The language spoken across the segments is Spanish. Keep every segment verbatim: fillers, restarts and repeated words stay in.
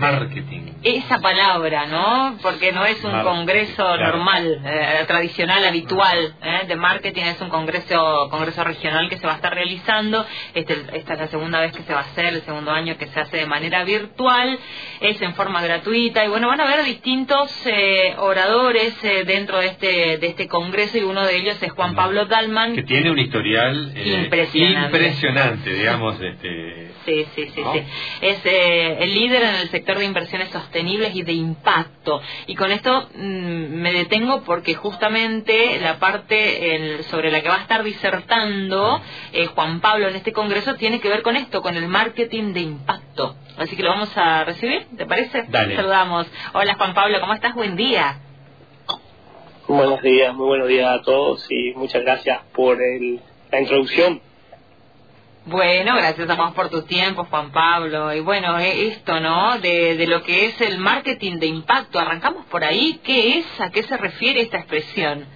marketing. Esa palabra, ¿no? Porque no es un Mar congreso claro. normal, eh, tradicional, habitual, ¿eh? de marketing. Es un congreso congreso regional que se va a estar realizando. Este, esta es la segunda vez que se va a hacer, el segundo año que se hace de manera virtual. Es en forma gratuita y bueno, van a haber distintos eh, oradores eh, dentro de este de este congreso y uno de ellos es Juan Pablo Dalman. Que tiene un historial eh, impresionante. impresionante, digamos, este... Sí, sí, sí, ¿no? sí. Es eh, el líder en el sector de inversiones sostenibles y de impacto. Y con esto mmm, me detengo porque justamente la parte el, sobre la que va a estar disertando eh, Juan Pablo en este congreso tiene que ver con esto, con el marketing de impacto. Así que lo vamos a recibir, ¿te parece? Dale. Saludamos. Hola Juan Pablo, ¿cómo estás? Buen día. Buenos días, muy buenos días a todos y muchas gracias por el, la introducción. Bueno, gracias a vos por tu tiempo, Juan Pablo. Y bueno, eh, esto, ¿no? De, de lo que es el marketing de impacto. Arrancamos por ahí. ¿Qué es? ¿A qué se refiere esta expresión?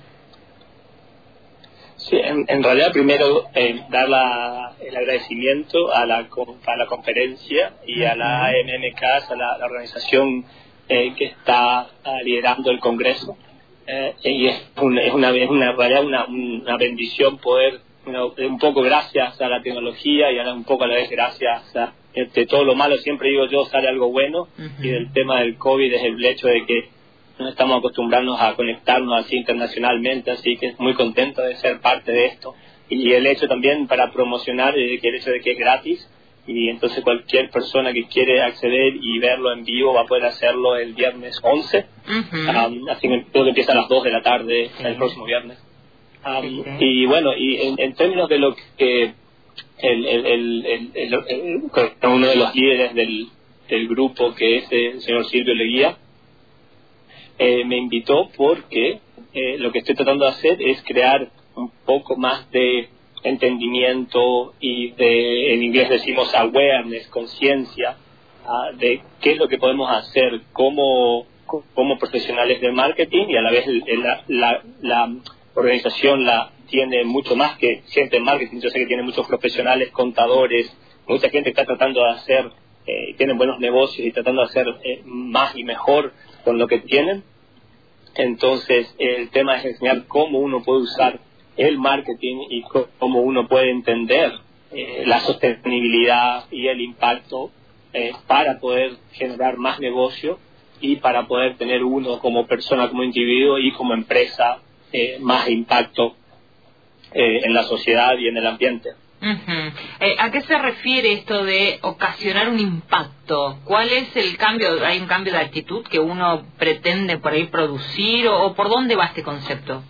Sí, en, en realidad primero eh, dar la, el agradecimiento a la, a la conferencia y a la A M M K, a la, la organización eh, que está uh, liderando el Congreso. Eh, y es, un, es, una, es una, en realidad una, una bendición poder, Bueno, un poco gracias a la tecnología y ahora un poco a la vez gracias a de todo lo malo, siempre digo yo, sale algo bueno. Uh-huh. Y del tema del COVID es el hecho de que no estamos acostumbrándonos a conectarnos así internacionalmente, así que muy contento de ser parte de esto. Y el hecho también para promocionar eh, que el hecho de que es gratis y entonces cualquier persona que quiere acceder y verlo en vivo va a poder hacerlo el viernes once. Uh-huh. um, así que creo que empieza a las dos de la tarde, sí. El próximo viernes. Um, sí, sí. Y bueno, y en, en términos de lo que el, el, el, el, el, el, el uno de los líderes del, del grupo, que es el señor Silvio Leguía, eh, me invitó porque eh, lo que estoy tratando de hacer es crear un poco más de entendimiento y de, en inglés decimos awareness, conciencia, uh, de qué es lo que podemos hacer como, como profesionales del marketing y a la vez la, la, la organización la tiene mucho más que gente en marketing. Yo sé que tiene muchos profesionales, contadores, mucha gente que está tratando de hacer, eh, tienen buenos negocios y tratando de hacer eh, más y mejor con lo que tienen. Entonces el tema es enseñar cómo uno puede usar el marketing y cómo uno puede entender eh, la sostenibilidad y el impacto eh, para poder generar más negocio y para poder tener uno como persona, como individuo y como empresa Eh, más impacto eh, en la sociedad y en el ambiente. Uh-huh. eh, ¿A qué se refiere esto de ocasionar un impacto? ¿Cuál es el cambio? ¿Hay un cambio de actitud que uno pretende por ahí producir o, o por dónde va este concepto?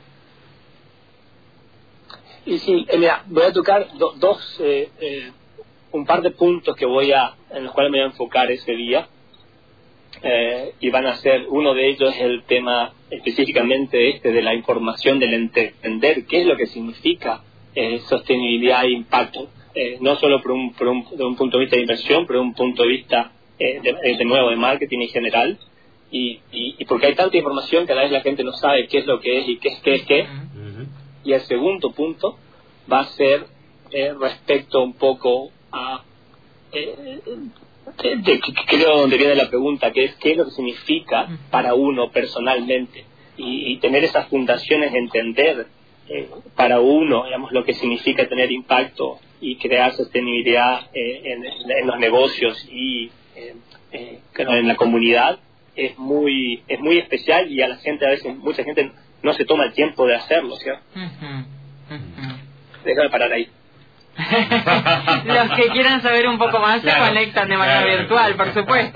Y sí, eh, mira, voy a tocar do, dos, eh, eh, un par de puntos que voy a, en los cuales me voy a enfocar ese día. Eh, y van a ser, uno de ellos es el tema específicamente este de la información, del entender qué es lo que significa eh, sostenibilidad e impacto, eh, no solo por un, por un, de un punto de vista de inversión, pero de un punto de vista eh, de, de nuevo de marketing en general, y, y, y porque hay tanta información que a la vez la gente no sabe qué es lo que es y qué es qué es qué. Uh-huh. Y el segundo punto va a ser eh, respecto un poco a eh, De, de, creo donde viene la pregunta, que es qué es lo que significa para uno personalmente y, y tener esas fundaciones, entender eh, para uno, digamos, lo que significa tener impacto y crear sostenibilidad eh, en, en los negocios y eh, eh, en la comunidad es muy es muy especial y a la gente a veces mucha gente no se toma el tiempo de hacerlo, ¿cierto? Uh-huh. Uh-huh. Déjame parar ahí. Los que quieran saber un poco más claro, se conectan de manera claro. virtual, por supuesto.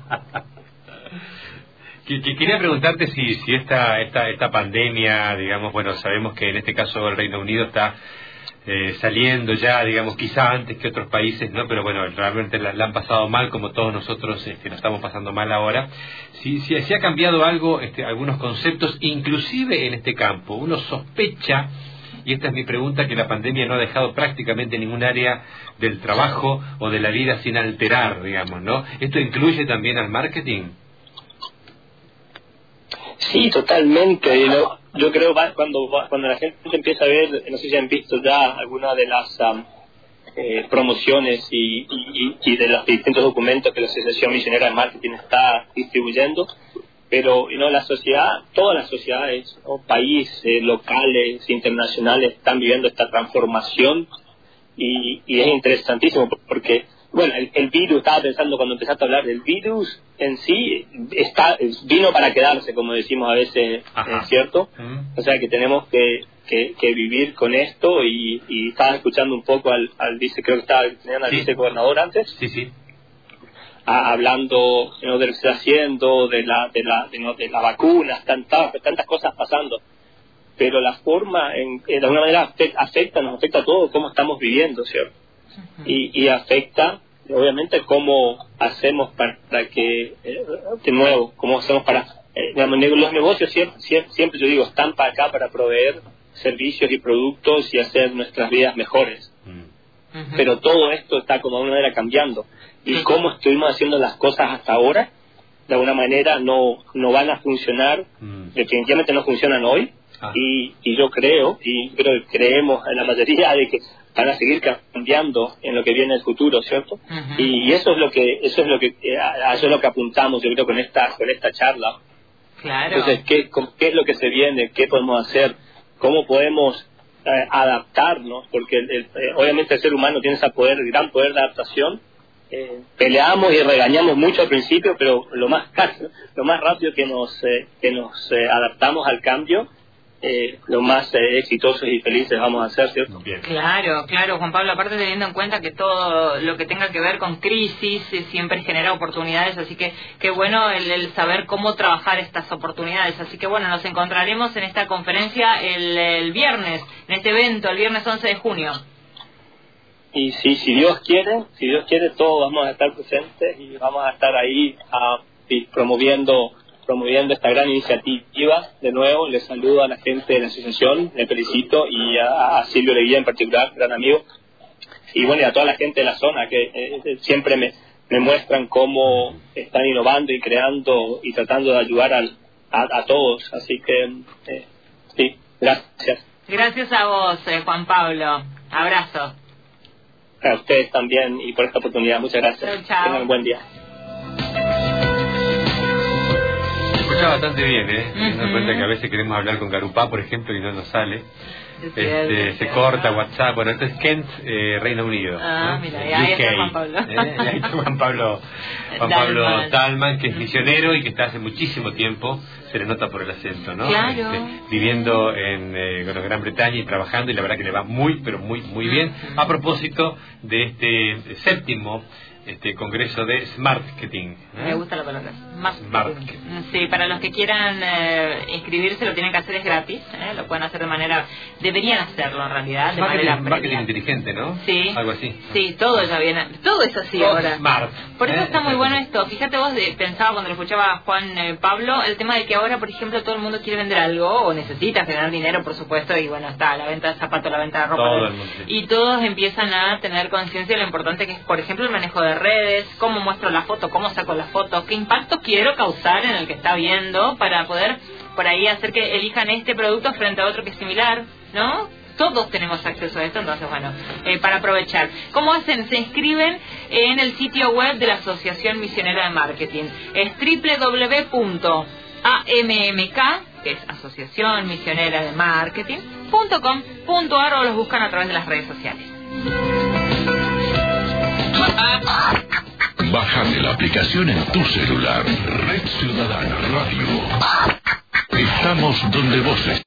Quería preguntarte si si esta esta esta pandemia, digamos, bueno, sabemos que en este caso el Reino Unido está eh, saliendo ya, digamos, quizá antes que otros países, ¿no? Pero bueno, realmente la, la han pasado mal, como todos nosotros este, nos estamos pasando mal ahora. Si, si, si ha cambiado algo, este, algunos conceptos, inclusive en este campo, uno sospecha. Y esta es mi pregunta, que la pandemia no ha dejado prácticamente ningún área del trabajo o de la vida sin alterar, digamos, ¿no? ¿Esto incluye también al marketing? Sí, totalmente. Yo, yo creo que cuando cuando la gente empieza a ver, no sé si han visto ya alguna de las um, eh, promociones y, y, y de los distintos documentos que la Asociación Misionera de Marketing está distribuyendo, pero you know, la sociedad, todas las sociedades, ¿no? Países, locales, internacionales están viviendo esta transformación y, y es interesantísimo porque, bueno, el, el virus, estaba pensando cuando empezaste a hablar del virus en sí, está vino para quedarse, como decimos a veces, ¿es cierto? Uh-huh. O sea que tenemos que, que, que vivir con esto y, y estaba escuchando un poco al, al vice, creo que estaba tenían al sí. vicegobernador antes. Sí, sí. A, hablando ¿no? de lo que se está haciendo, de la, de la, de, ¿no? de las vacunas, tantas, tantas cosas pasando. Pero la forma, en, en de alguna manera, afecta, nos afecta a todos cómo estamos viviendo, ¿cierto? Uh-huh. Y, y afecta, obviamente, cómo hacemos para que, eh, de nuevo, cómo hacemos para... Eh, los negocios siempre, siempre, siempre, yo digo, están para acá para proveer servicios y productos y hacer nuestras vidas mejores. Uh-huh. Pero todo esto está como de alguna manera cambiando. Y cómo estuvimos haciendo las cosas hasta ahora, de alguna manera no no van a funcionar, mm. definitivamente no funcionan hoy, ah. y, y yo creo, y creo que creemos en la mayoría de que van a seguir cambiando en lo que viene el futuro, ¿cierto? Uh-huh. Y, y eso es lo que eso es lo que a eso es lo que apuntamos, yo creo, con esta con esta charla. Claro. Entonces, ¿qué, qué es lo que se viene? ¿Qué podemos hacer? ¿Cómo podemos eh, adaptarnos? Porque el, el, eh, obviamente el ser humano tiene ese poder, gran poder de adaptación. Eh, peleamos y regañamos mucho al principio, pero lo más lo más rápido que nos eh, que nos eh, adaptamos al cambio, eh, lo más eh, exitosos y felices vamos a ser, ¿cierto? Bien. Claro, claro, Juan Pablo, aparte teniendo en cuenta que todo lo que tenga que ver con crisis eh, siempre genera oportunidades, así que qué bueno el, el saber cómo trabajar estas oportunidades, así que bueno, nos encontraremos en esta conferencia el, el viernes, en este evento, el viernes once de junio. Y si, si Dios quiere, si Dios quiere, todos vamos a estar presentes y vamos a estar ahí a, y promoviendo promoviendo esta gran iniciativa. De nuevo, les saludo a la gente de la asociación, le felicito, y a, a Silvio Leguía en particular, gran amigo. Y bueno, y a toda la gente de la zona que eh, siempre me, me muestran cómo están innovando y creando y tratando de ayudar al, a, a todos. Así que, eh, sí, gracias. Gracias a vos, eh, Juan Pablo. Abrazo. A ustedes también y por esta oportunidad. Muchas gracias. Chao. Tengan un buen día. Se escucha bastante bien, ¿eh? Teniendo en cuenta que a veces queremos hablar con Garupá, por ejemplo, y no nos sale. Este, se corta WhatsApp. Bueno, esto es Kent, eh, Reino Unido. Ah, ¿no? Mira, y ahí está Juan Pablo. ¿Eh? Y ahí está Juan Pablo, Juan Pablo Talman, que es misionero y que está hace muchísimo tiempo, se le nota por el acento, ¿no? Claro. Este, viviendo en eh, bueno, Gran Bretaña y trabajando, y la verdad que le va muy, pero muy, muy bien. Uh-huh. A propósito de este séptimo este congreso de Smartketing. ¿eh? Me gusta la palabra. Smartketing. Sí, para los que quieran eh, inscribirse, lo tienen que hacer, es gratis. ¿eh? Lo pueden hacer de manera... Deberían hacerlo en realidad, de marketing, manera marketing inteligente, ¿no? Sí. Algo así. Sí, todo ya viene. Todo es así todo ahora. Smart. Por eso ¿eh? está muy bueno esto. Fíjate vos, de, pensaba cuando lo escuchaba a Juan eh, Pablo, el tema de que ahora, por ejemplo, todo el mundo quiere vender algo o necesita generar dinero, por supuesto, y bueno, está la venta de zapatos, la venta de ropa. Todo el mundo. Y todos empiezan a tener conciencia de lo importante que es, por ejemplo, el manejo de redes, cómo muestro la foto, cómo saco la foto, qué impacto quiero causar en el que está viendo para poder por ahí hacer que elijan este producto frente a otro que es similar, ¿no? Todos tenemos acceso a esto, entonces bueno, eh, para aprovechar. ¿Cómo hacen? Se inscriben en el sitio web de la Asociación Misionera de Marketing. Es doble u doble u doble u punto a m m k, que es Asociación Misionera de Marketing, punto com punto a r, o los buscan a través de las redes sociales. Bájate la aplicación en tu celular. Red Ciudadana Radio. Estamos donde vos estés.